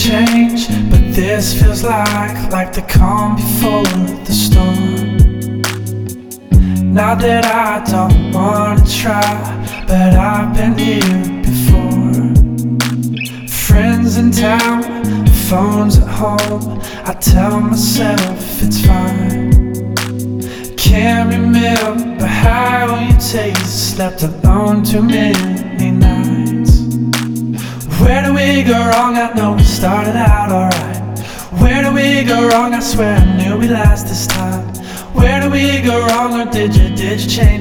change, but this feels like the calm before the storm. Not that I don't wanna try, but I've been here before. Friends in town, phones at home, I tell myself it's fine. Can't remember how you taste, slept alone too many nights. Where do we go wrong? I know we started out alright. Where do we go wrong? I swear I knew we'd last this time. Where do we go wrong, or did you change?